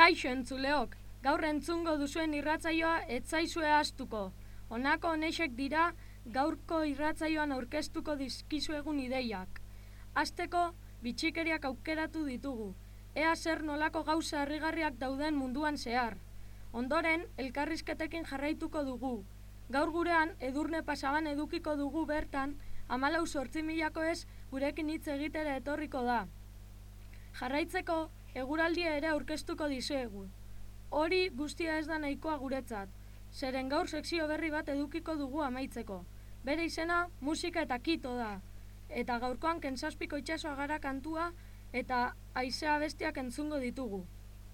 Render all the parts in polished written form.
Kaixo entzuleok, gaur entzungo duzuen irratsaioa ez zaizue ahaztuko. Honako honexek dira gaurko irratsaioan aurkeztuko dizkizuegun ideiak. Hasteko, bitxikeriak aukeratu ditugu. Ea zer nolako gauza harrigarriak dauden munduan zehar. Ondoren, elkarrizketekin jarraituko dugu. Gaur gurean, Edurne Pasaban edukiko dugu bertan, 14.000 gurekin hitz egitera etorriko da. Jarraitzeko, eguraldia ere aurkeztuko dizuegu. Hori guztia ez da nahikoa guretzat, zeren gaur sekzio berri bat edukiko dugu amaitzeko. Bere izena musika eta kito da. Eta gaurkoan Kentzazpiko itsasoa gara kantua eta haizea bestiak entzungo ditugu.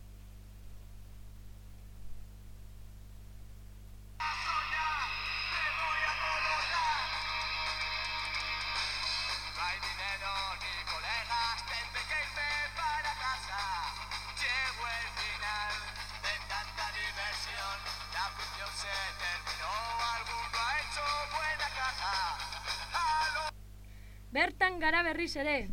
Bertan gara berriz ere.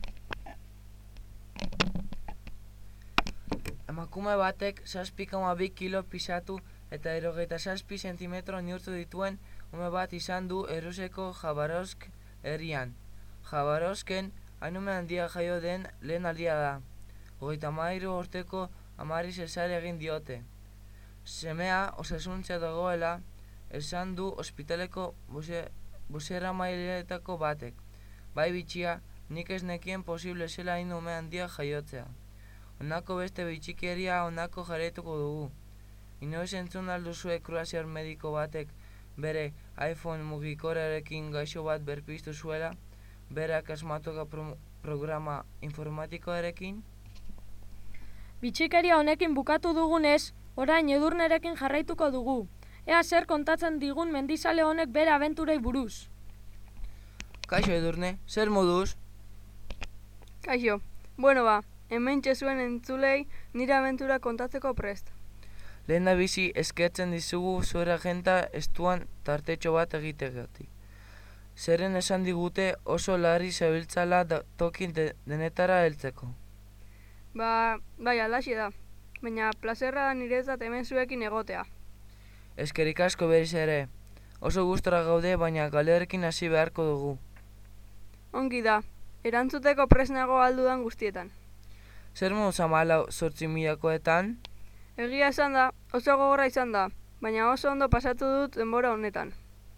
Emakume batek 7,2 kilo pisatu eta 77 zentimetro neurtu dituen ume bat izan du Errusiako Jabarovsk herrian. Jabarovsken hain handia jaio den lehen aldia da. 33 urteko amari zesar egin diote. Semea osasuntza dagoela esan du ospitaleko bozeramaileetako batek. Bai bitxia, nik ez nekien posible zela hain ume handia jaiotzea. Honako beste bitxikeria honako jarraituko dugu. Inoiz entzun alduzue kroaziar mediko batek bere iPhone mugikorrarekin gaixo bat berpiztu zuela, berak asmatuko programa informatikoarekin? Bitxikeria honekin bukatu dugunez, orain Edurnerekin jarraituko dugu. Ea zer kontatzen digun mendizale honek bere abenturei buruz. Kaixo Edurne, zer moduz? Kaixo, bueno hementxe zuen entzulei nire abentura kontatzeko prest. Lehen da bizi eskertzen dizugu zure agenta estuan tartetxo bat egitegatik. Zeren esan digute oso larri zebiltzala tokin denetara heltzeko. Bai, alaxi da, baina plazerra da niretzat hemen zuekin egotea. Eskerik asko berriz ere, oso gustora gaude baina galerekin hasi beharko dugu. Ongi da, erantzuteko presnago aldudan guztietan. Zer moduz 14.000koetan? Egia esan da, oso gogorra izan da, baina oso ondo pasatu dut denbora honetan.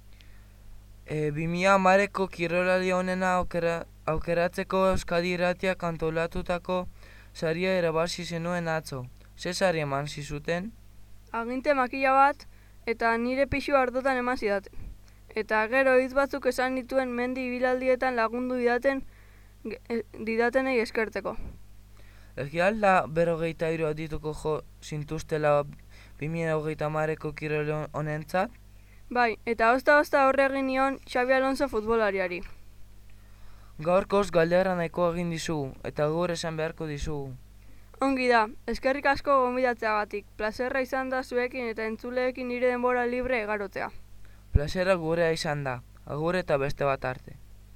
2010ko kirolari honena aukeratzeko Euskadi Irratiak antolatutako saria irabazi zenuen atzo. Ze sari eman zizuten? Aginte makila bat eta nire pixua hartutan eman zidaten. Eta gero hitz batzuk esan dituen mendi ibilaldietan lagundu didatenei eskertzeko. Egia alda 53 adituko jo zintuztela 2030ko kirol honentzat? Bai, eta ozta horre egin nion Xabi Alonso futbolariari. Gaurkoz galdera nahiko egin dizugu, eta gaur esan beharko dizugu. Ongi da, eskerrik asko gonbidatzeagatik, plazerra izan da zuekin eta entzuleekin nire denbora libre egarotzea. Plazera gurea izan da, agur eta beste bat arte.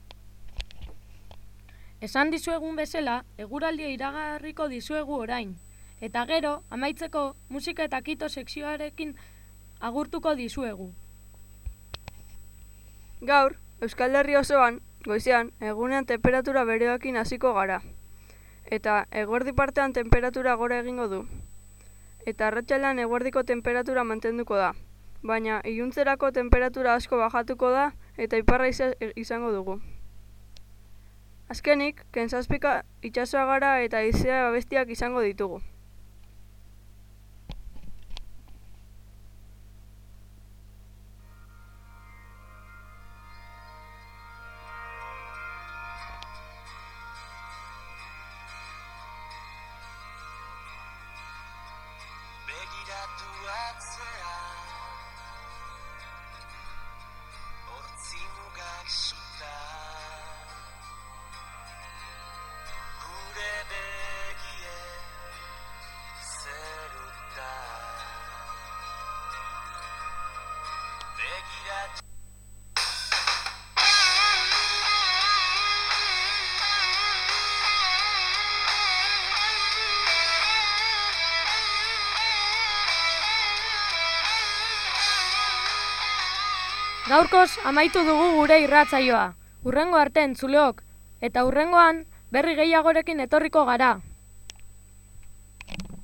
Esan dizuegun bezala, eguraldia iragarriko dizuegu orain. Eta gero, amaitzeko, musika eta kito sekzioarekin agurtuko dizuegu. Gaur, Euskal Herri osoan, goizean, egunean temperatura bereoekin hasiko gara. Eta eguerdi partean temperatura gora egingo du. Eta arratsaldean eguerdiko temperatura mantenduko da. Baina iluntzerako temperatura asko bajatuko da eta iparra izango dugu. Azkenik, Kentzazpiko itsasoa gara eta haizea bestiak izango ditugu. Gaurkoz amaitu dugu gure irratsaioa. Hurrengo arte entzuleok, eta hurrengoan berri gehiagorekin etorriko gara.